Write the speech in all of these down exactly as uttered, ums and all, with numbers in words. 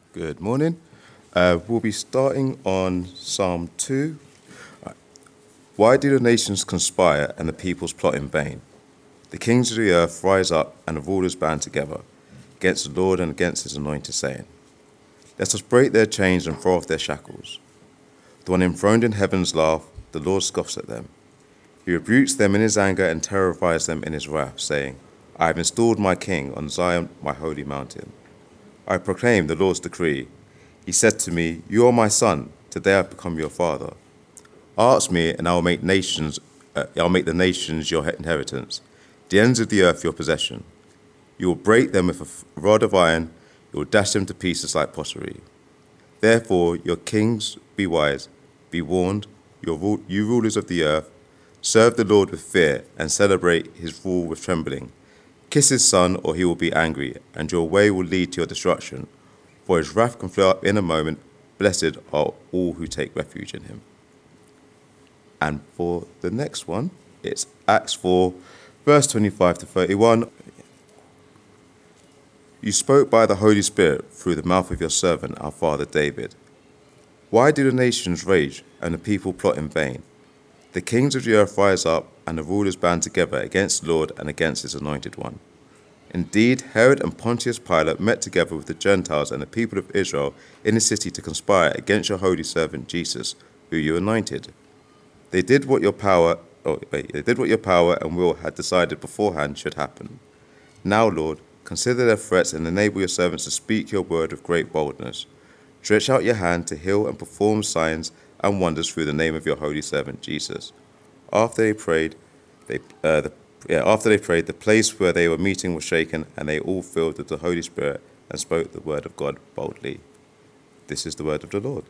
Good morning. Uh, we'll be starting on Psalm two. Why do the nations conspire and the peoples plot in vain? The kings of the earth rise up and the rulers band together against the Lord and against his anointed, saying, let us break their chains and throw off their shackles. The one enthroned in heaven's laugh, the Lord scoffs at them. He rebukes them in his anger and terrifies them in his wrath, saying, I have installed my king on Zion, my holy mountain. I proclaim the Lord's decree. He said to me, you are my son, today I have become your father. Ask me, and I will make nations. Uh, I'll make the nations your inheritance, the ends of the earth your possession. You will break them with a rod of iron. You will dash them to pieces like pottery. Therefore, your kings, be wise, be warned. Your, you rulers of the earth, serve the Lord with fear and celebrate his rule with trembling. Kiss his son, or he will be angry, and your way will lead to your destruction. For his wrath can flare up in a moment. Blessed are all who take refuge in him. And for the next one, it's Acts four, verse twenty-five to thirty-one. You spoke by the Holy Spirit through the mouth of your servant, our father David. Why do the nations rage and the people plot in vain? The kings of the earth rise up, and the rulers band together against the Lord and against his anointed one. Indeed, Herod and Pontius Pilate met together with the Gentiles and the people of Israel in the city to conspire against your holy servant Jesus, who you anointed. They did what your power, oh, wait, they did what your power and will had decided beforehand should happen. Now, Lord, consider their threats and enable your servants to speak your word with great boldness. Stretch out your hand to heal and perform signs and wonders through the name of your holy servant Jesus. After they prayed, they uh, the, yeah, after they prayed, the place where they were meeting was shaken, and they all filled with the Holy Spirit and spoke the word of God boldly. This is the word of the Lord.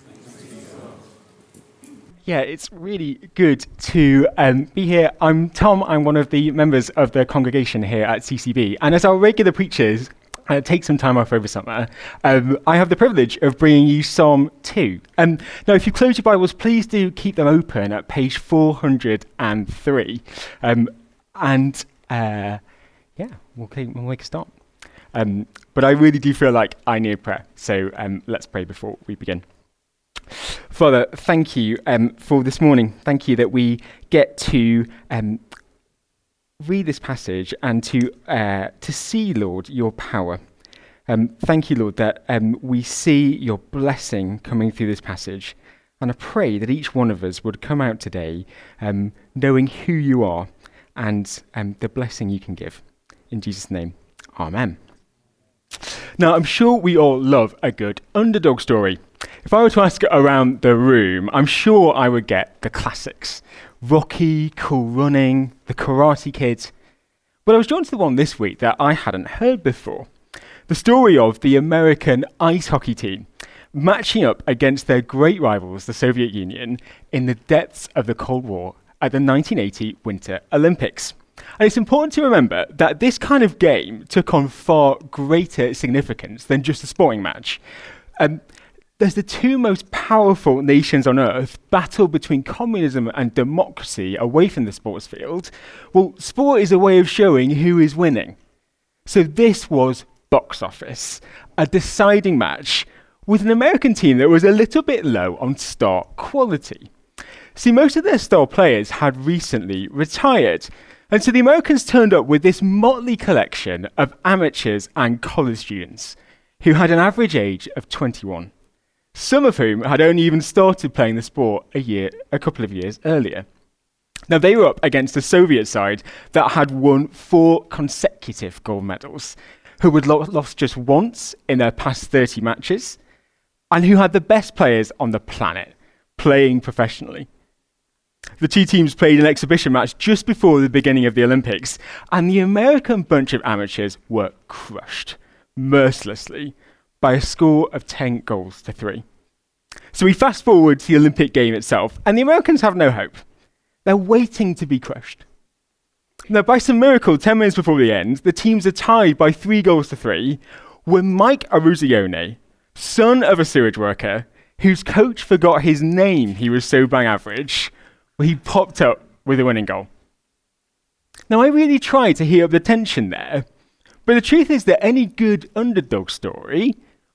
Yeah, it's really good to um, be here. I'm Tom. I'm one of the members of the congregation here at C C B, and as our regular preachers Uh, take some time off over summer, um, I have the privilege of bringing you Psalm two. Um, now, if you close your Bibles, please do keep them open at page four hundred three. Um, and uh, yeah, we'll, keep, we'll make a start. Um, but I really do feel like I need prayer, so um, let's pray before we begin. Father, thank you um, for this morning. Thank you that we get to um, read this passage and to uh, to see, Lord, your power. Um, thank you, Lord, that um, we see your blessing coming through this passage. And I pray that each one of us would come out today um, knowing who you are and um, the blessing you can give. In Jesus' name, amen. Now, I'm sure we all love a good underdog story. If I were to ask around the room, I'm sure I would get the classics. Rocky, Cool Running, The Karate Kid. But I was drawn to the one this week that I hadn't heard before. The story of the American ice hockey team matching up against their great rivals, the Soviet Union, in the depths of the Cold War at the nineteen eighty Winter Olympics. And it's important to remember that this kind of game took on far greater significance than just a sporting match. Um, There's the two most powerful nations on earth battle between communism and democracy away from the sports field. Well, sport is a way of showing who is winning. So this was box office, a deciding match with an American team that was a little bit low on star quality. See, most of their star players had recently retired. And so the Americans turned up with this motley collection of amateurs and college students who had an average age of twenty-one. Some of whom had only even started playing the sport a year, a couple of years earlier. Now, they were up against the Soviet side that had won four consecutive gold medals, who had lo- lost just once in their past thirty matches, and who had the best players on the planet playing professionally. The two teams played an exhibition match just before the beginning of the Olympics, and the American bunch of amateurs were crushed mercilessly by a score of ten goals to three. So we fast forward to the Olympic game itself, and the Americans have no hope. They're waiting to be crushed. Now, by some miracle, ten minutes before the end, the teams are tied by three goals to three, when Mike Eruzione, son of a sewage worker, whose coach forgot his name, he was so bang average, well, he popped up with a winning goal. Now, I really tried to heat up the tension there, but the truth is that any good underdog story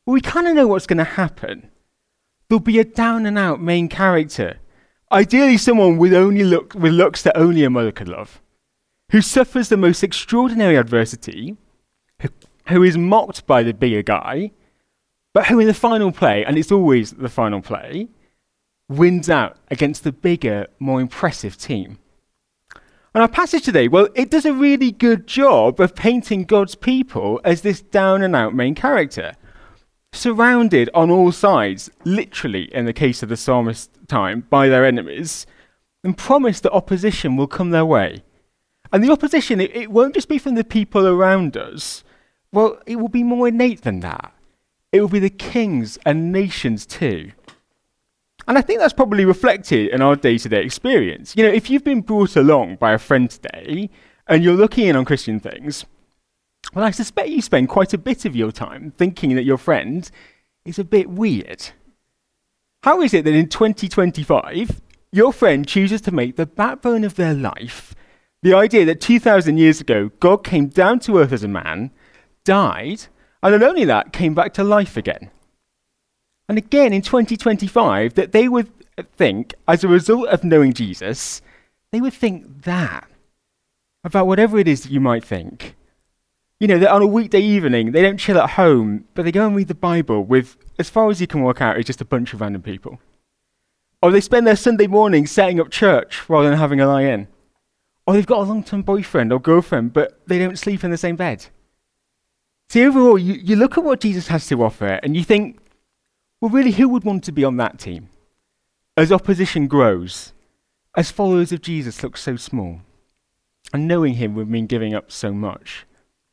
Well, we kind of know what's going to happen. There'll be a down-and-out main character, ideally someone with only look with looks that only a mother could love, who suffers the most extraordinary adversity, who, who is mocked by the bigger guy, but who in the final play, and it's always the final play, wins out against the bigger, more impressive team. And our passage today, well, it does a really good job of painting God's people as this down-and-out main character, surrounded on all sides, literally in the case of the psalmist's time, by their enemies, and promise that opposition will come their way. And the opposition, it, it won't just be from the people around us. Well, it will be more innate than that. It will be the kings and nations too. And I think that's probably reflected in our day-to-day experience. You know, if you've been brought along by a friend today, and you're looking in on Christian things, well, I suspect you spend quite a bit of your time thinking that your friend is a bit weird. How is it that in twenty twenty-five, your friend chooses to make the backbone of their life the idea that two thousand years ago, God came down to earth as a man, died, and not only that, came back to life again? And again in twenty twenty-five, that they would think, as a result of knowing Jesus, they would think that about whatever it is that you might think. You know, that on a weekday evening, they don't chill at home, but they go and read the Bible with, as far as you can work out, it's just a bunch of random people. Or they spend their Sunday morning setting up church rather than having a lie-in. Or they've got a long-term boyfriend or girlfriend, but they don't sleep in the same bed. See, overall, you, you look at what Jesus has to offer and you think, well, really, who would want to be on that team? As opposition grows, as followers of Jesus look so small, and knowing him would mean giving up so much.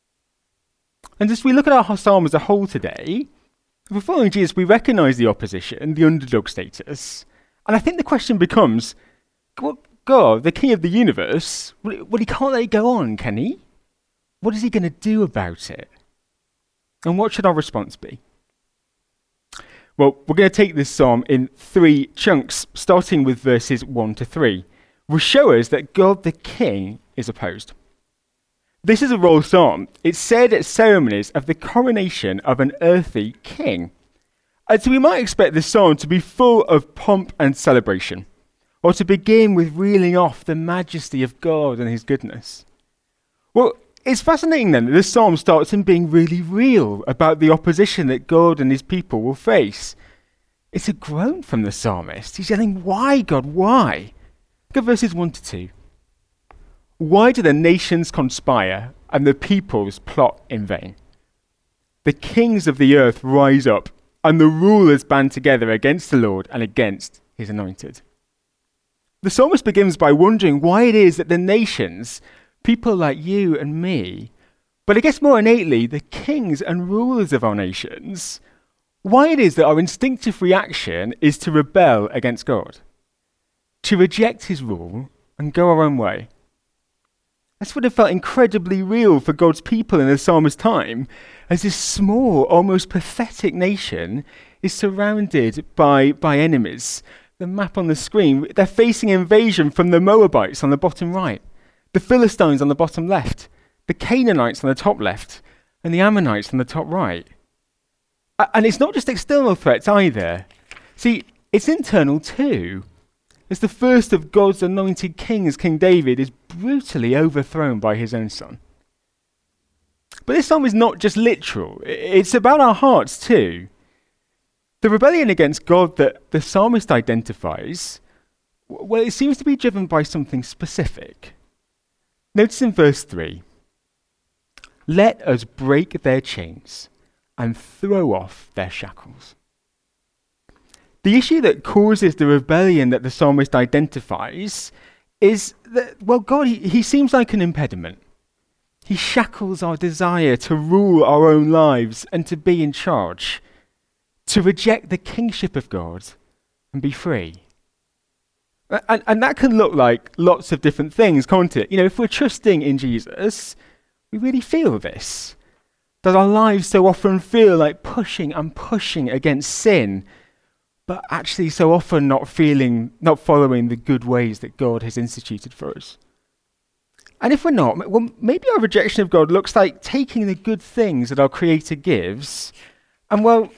And as we look at our psalm as a whole today, if we're following Jesus, we recognise the opposition, the underdog status. And I think the question becomes, well, God, the king of the universe, well, he can't let it go on, can he? What is he going to do about it? And what should our response be? Well, we're going to take this psalm in three chunks, starting with verses one to three, which show us that God the king is opposed. This is a royal psalm. It's said at ceremonies of the coronation of an earthly king. And so we might expect this psalm to be full of pomp and celebration, or to begin with reeling off the majesty of God and his goodness. Well, it's fascinating then that this psalm starts in being really real about the opposition that God and his people will face. It's a groan from the psalmist. He's yelling, why, God, why? Look at verses one to two. Why do the nations conspire and the peoples plot in vain? The kings of the earth rise up and the rulers band together against the Lord and against his anointed. The psalmist begins by wondering why it is that the nations, people like you and me, but I guess more innately, the kings and rulers of our nations, why it is that our instinctive reaction is to rebel against God, to reject his rule and go our own way. That's what it felt incredibly real for God's people in the psalmist's time, as this small, almost pathetic nation is surrounded by, by enemies. The map on the screen, they're facing invasion from the Moabites on the bottom right, the Philistines on the bottom left, the Canaanites on the top left, and the Ammonites on the top right. And it's not just external threats either. See, it's internal too. As the first of God's anointed kings, King David, is brutally overthrown by his own son. But this psalm is not just literal. It's about our hearts too. The rebellion against God that the psalmist identifies, well, it seems to be driven by something specific. Notice in verse three, let us break their chains and throw off their shackles. The issue that causes the rebellion that the psalmist identifies is that, well, God, he, he seems like an impediment. He shackles our desire to rule our own lives and to be in charge, to reject the kingship of God and be free. And, and that can look like lots of different things, can't it? You know, if we're trusting in Jesus, we really feel this. That our lives so often feel like pushing and pushing against sin, but actually so often not feeling, not following the good ways that God has instituted for us. And if we're not, well, maybe our rejection of God looks like taking the good things that our Creator gives and, well,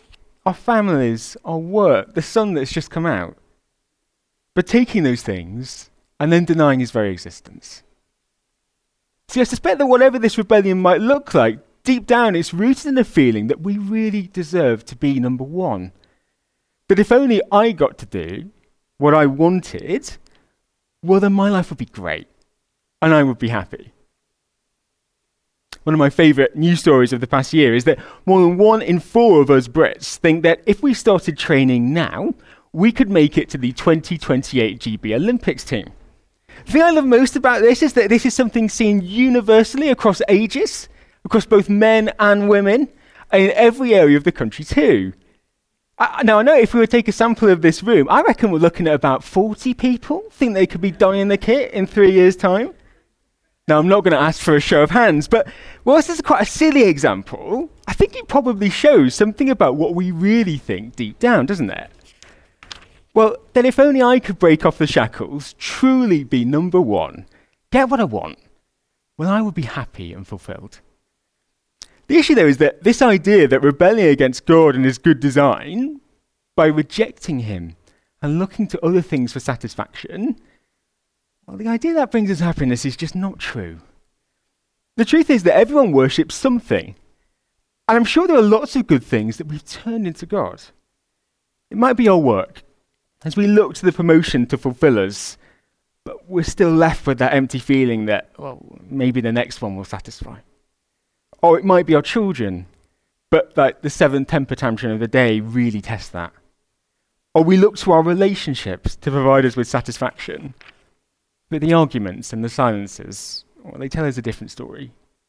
our families, our work, the sun that's just come out. But taking those things and then denying his very existence. See, I suspect that whatever this rebellion might look like, deep down it's rooted in a feeling that we really deserve to be number one. That if only I got to do what I wanted, well then my life would be great and I would be happy. One of my favourite news stories of the past year is that more than one in four of us Brits think that if we started training now, we could make it to the twenty twenty-eight G B Olympics team. The thing I love most about this is that this is something seen universally across ages, across both men and women, and in every area of the country too. Uh, now I know if we were to take a sample of this room, I reckon we're looking at about forty people think they could be donning the kit in three years' time. Now, I'm not going to ask for a show of hands, but whilst this is quite a silly example, I think it probably shows something about what we really think deep down, doesn't it? Well, then if only I could break off the shackles, truly be number one, get what I want, well, I would be happy and fulfilled. The issue, though, is that this idea that rebelling against God and his good design, by rejecting him and looking to other things for satisfaction, well, the idea that brings us happiness is just not true. The truth is that everyone worships something. And I'm sure there are lots of good things that we've turned into God. It might be our work, as we look to the promotion to fulfill us, but we're still left with that empty feeling that, well, maybe the next one will satisfy. Or it might be our children, but like the seventh temper tantrum of the day really tests that. Or we look to our relationships to provide us with satisfaction. But the arguments and the silences, well, they tell us a different story.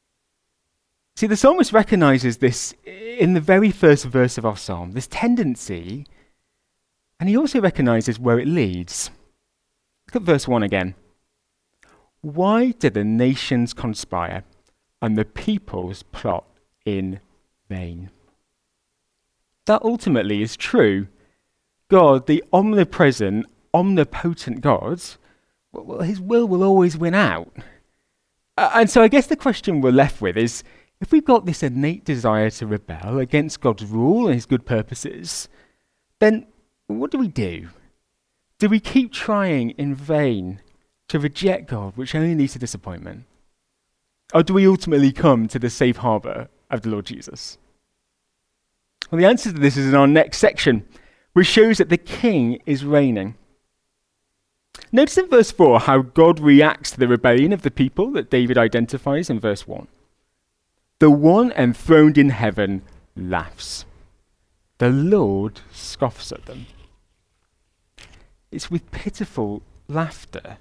See, the psalmist recognizes this in the very first verse of our psalm, this tendency, and he also recognizes where it leads. Look at verse one again. Why did the nations conspire and the peoples plot in vain? That ultimately is true. God, the omnipresent, omnipotent God, well, his will will always win out. Uh, and so I guess the question we're left with is, if we've got this innate desire to rebel against God's rule and his good purposes, then what do we do? Do we keep trying in vain to reject God, which only leads to disappointment? Or do we ultimately come to the safe harbour of the Lord Jesus? Well, the answer to this is in our next section, which shows that the king is reigning. Notice in verse four how God reacts to the rebellion of the people that David identifies in verse one. The one enthroned in heaven laughs. The Lord scoffs at them. It's with pitiful laughter.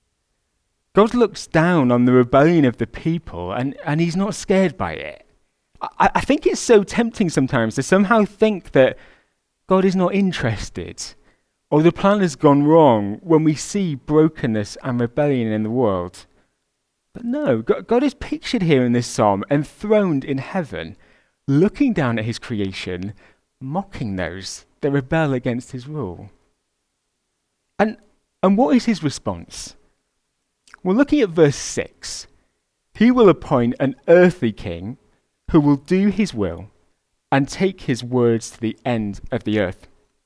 God looks down on the rebellion of the people and, and he's not scared by it. I, I think it's so tempting sometimes to somehow think that God is not interested or the plan has gone wrong when we see brokenness and rebellion in the world. But no, God is pictured here in this psalm, enthroned in heaven, looking down at his creation, mocking those that rebel against his rule. And, and what is his response? Well, looking at verse six, he will appoint an earthly king who will do his will and take his words to the end of the earth.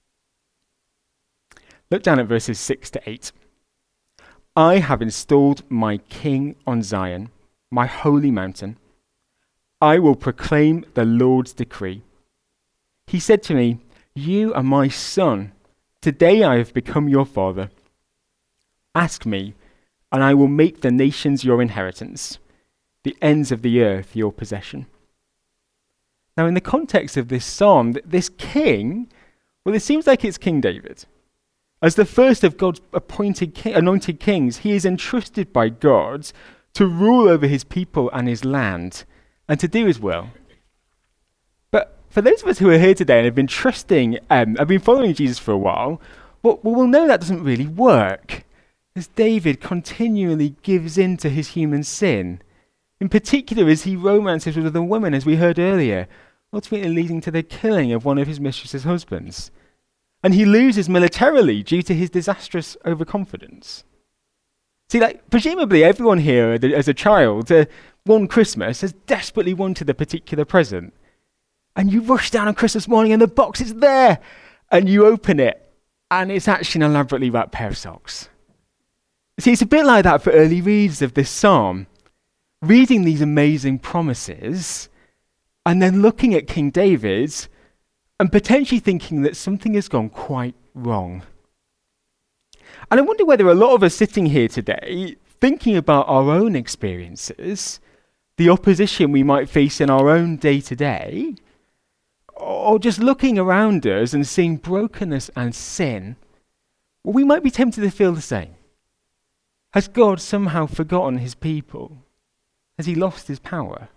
Look down at verses six to eight. I have installed my king on Zion, my holy mountain. I will proclaim the Lord's decree. He said to me, you are my son. Today I have become your father. Ask me, and I will make the nations your inheritance, the ends of the earth your possession. Now, in the context of this psalm, this king, well, it seems like it's King David. As the first of God's appointed king, anointed kings, he is entrusted by God to rule over his people and his land and to do his will. But for those of us who are here today and have been trusting, um, have been following Jesus for a while, well, we'll know that doesn't really work, as David continually gives in to his human sin. In particular, as he romances with other women, as we heard earlier, ultimately leading to the killing of one of his mistress's husbands. And he loses militarily due to his disastrous overconfidence. See, like, presumably everyone here as a child, uh, one Christmas, has desperately wanted a particular present. And you rush down on Christmas morning and the box is there. And you open it and it's actually an elaborately wrapped pair of socks. See, it's a bit like that for early readers of this psalm. Reading these amazing promises and then looking at King David and potentially thinking that something has gone quite wrong. And I wonder whether a lot of us sitting here today, thinking about our own experiences, the opposition we might face in our own day-to-day, or just looking around us and seeing brokenness and sin, well, we might be tempted to feel the same. Has God somehow forgotten his people? Has he lost his power?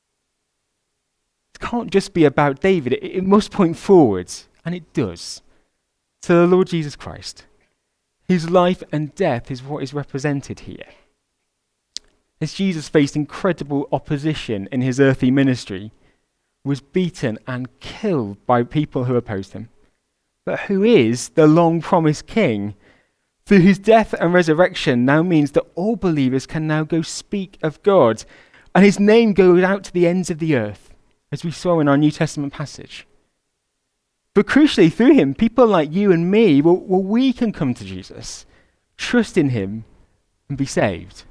It can't just be about David. It, it must point forwards, and it does, to the Lord Jesus Christ, whose life and death is what is represented here. As Jesus faced incredible opposition in his earthly ministry, was beaten and killed by people who opposed him, but who is the long-promised king, through whose death and resurrection now means that all believers can now go speak of God, and his name goes out to the ends of the earth, as we saw in our New Testament passage. But crucially, through him, people like you and me, well, well we can come to Jesus, trust in him, and be saved.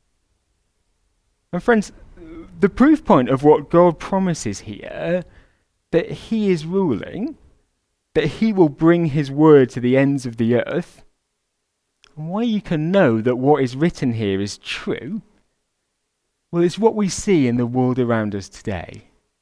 And friends, the proof point of what God promises here, that he is ruling, that he will bring his word to the ends of the earth, and why you can know that what is written here is true, well, it's what we see in the world around us today.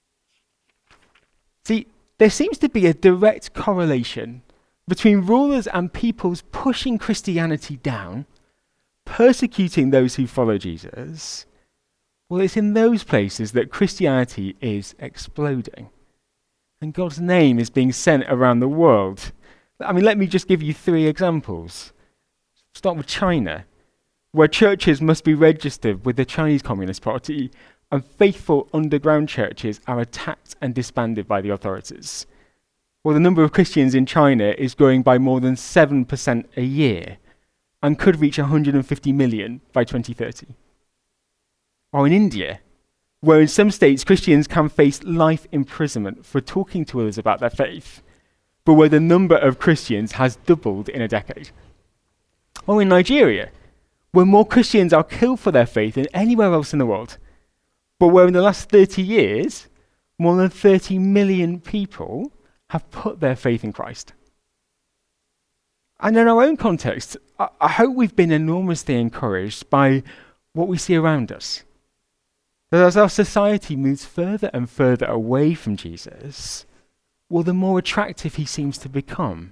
See, there seems to be a direct correlation between rulers and peoples pushing Christianity down, persecuting those who follow Jesus. Well, it's in those places that Christianity is exploding. And God's name is being sent around the world. I mean, let me just give you three examples. Start with China, where churches must be registered with the Chinese Communist Party, and faithful underground churches are attacked and disbanded by the authorities. Well, the number of Christians in China is growing by more than seven percent a year, and could reach one hundred fifty million by twenty thirty. Or in India, where in some states Christians can face life imprisonment for talking to others about their faith, but where the number of Christians has doubled in a decade. Or in Nigeria, where more Christians are killed for their faith than anywhere else in the world, but where in the last thirty years, more than thirty million people have put their faith in Christ. And in our own context, I, I hope we've been enormously encouraged by what we see around us. That as our society moves further and further away from Jesus, well, the more attractive he seems to become.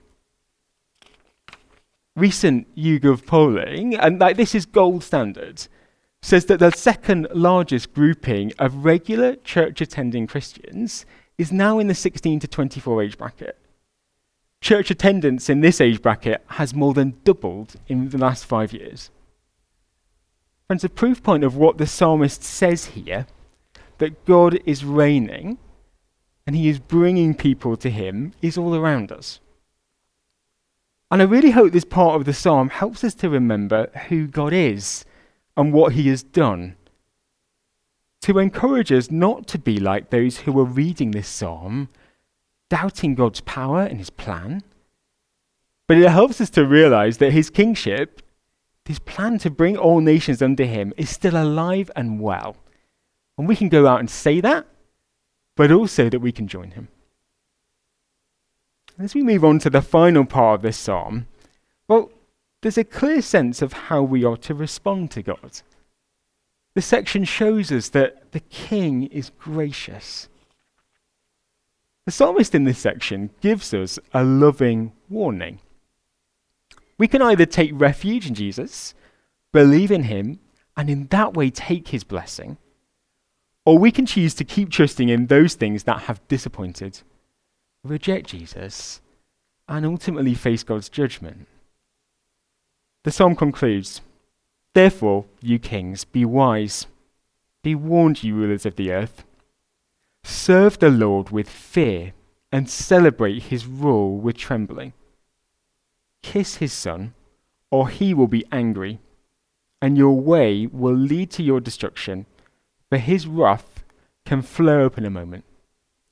Recent YouGov polling, and like this is gold standard, says that the second largest grouping of regular church-attending Christians is now in the sixteen to twenty-four age bracket. Church attendance in this age bracket has more than doubled in the last five years. Friends, a proof point of what the psalmist says here, that God is reigning and he is bringing people to him, is all around us. And I really hope this part of the psalm helps us to remember who God is and what he has done, to encourage us not to be like those who are reading this psalm, doubting God's power and his plan, but it helps us to realize that his kingship, his plan to bring all nations under him, is still alive and well. And we can go out and say that, but also that we can join him. As we move on to the final part of this psalm, well, there's a clear sense of how we are to respond to God. The section shows us that the king is gracious. The psalmist in this section gives us a loving warning. We can either take refuge in Jesus, believe in him, and in that way take his blessing, or we can choose to keep trusting in those things that have disappointed, reject Jesus, and ultimately face God's judgment. The psalm concludes, "Therefore, you kings, be wise. Be warned, you rulers of the earth. Serve the Lord with fear and celebrate his rule with trembling. Kiss his son, or he will be angry, and your way will lead to your destruction, for his wrath can flare up in a moment.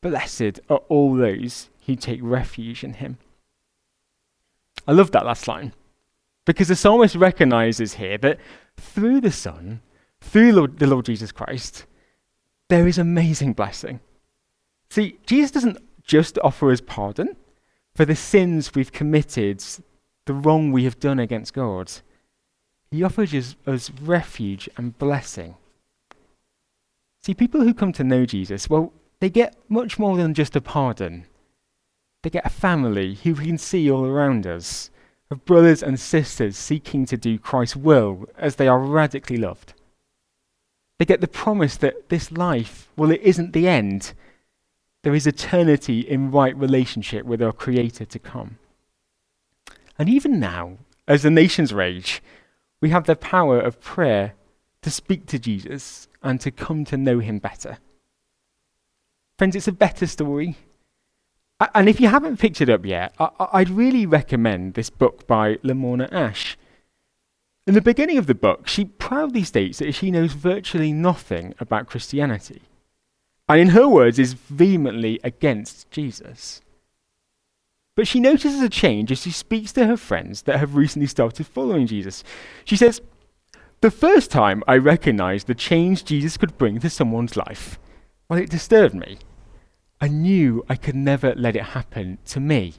Blessed are all those who take refuge in him. I love that last line, because the psalmist recognizes here that through the Son, through Lord, the Lord Jesus Christ, there is amazing blessing. See, Jesus doesn't just offer us pardon for the sins we've committed, the wrong we have done against God. He offers us, us refuge and blessing. See, people who come to know Jesus, well, they get much more than just a pardon. They get a family who we can see all around us, of brothers and sisters seeking to do Christ's will as they are radically loved. They get the promise that this life, well, it isn't the end. There is eternity in right relationship with our Creator to come. And even now, as the nations rage, we have the power of prayer to speak to Jesus and to come to know him better. Friends, it's a better story. And if you haven't picked it up yet, I- I'd really recommend this book by Lamorna Ash. In the beginning of the book, she proudly states that she knows virtually nothing about Christianity, and in her words is vehemently against Jesus. But she notices a change as she speaks to her friends that have recently started following Jesus. She says, "The first time I recognized the change Jesus could bring to someone's life, well, it disturbed me. I knew I could never let it happen to me."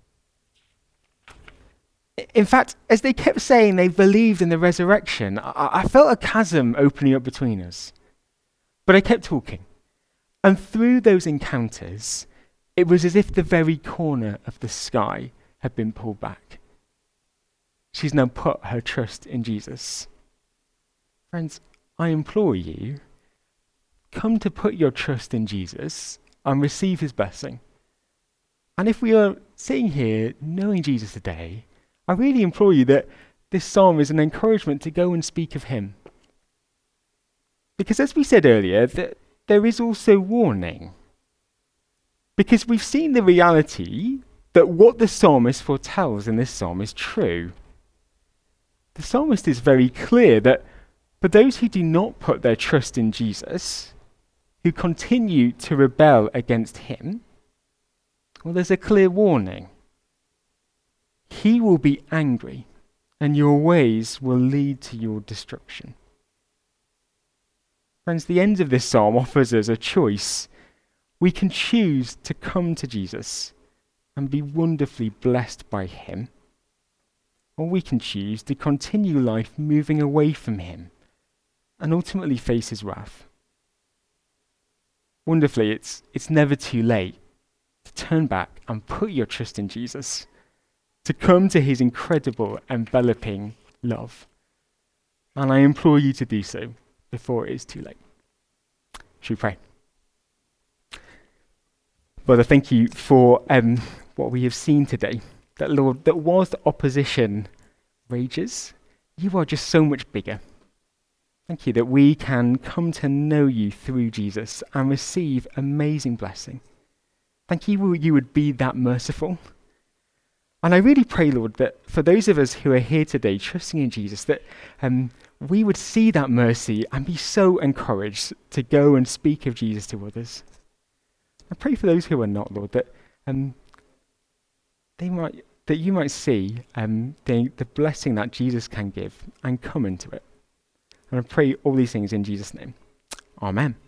In fact, as they kept saying they believed in the resurrection, I, I felt a chasm opening up between us. But I kept talking. And through those encounters, it was as if the very corner of the sky had been pulled back. She's now put her trust in Jesus. Friends, I implore you, come to put your trust in Jesus and receive his blessing. And if we are sitting here knowing Jesus today, I really implore you that this psalm is an encouragement to go and speak of him. Because as we said earlier, that there is also warning. Because we've seen the reality that what the psalmist foretells in this psalm is true. The psalmist is very clear that for those who do not put their trust in Jesus, who continue to rebel against him, well, there's a clear warning. He will be angry, and your ways will lead to your destruction. Friends, the end of this psalm offers us a choice. We can choose to come to Jesus and be wonderfully blessed by him, or we can choose to continue life moving away from him and ultimately face his wrath. Wonderfully, it's, it's never too late to turn back and put your trust in Jesus, to come to his incredible enveloping love. And I implore you to do so before it is too late. Should we pray? Father, thank you for um, what we have seen today. That, Lord, that whilst the opposition rages, you are just so much bigger. Thank you that we can come to know you through Jesus and receive amazing blessing. Thank you you would be that merciful. And I really pray, Lord, that for those of us who are here today trusting in Jesus, that um, we would see that mercy and be so encouraged to go and speak of Jesus to others. I pray for those who are not, Lord, that um, they might, that you might see um, the, the blessing that Jesus can give and come into it. And I pray all these things in Jesus' name. Amen.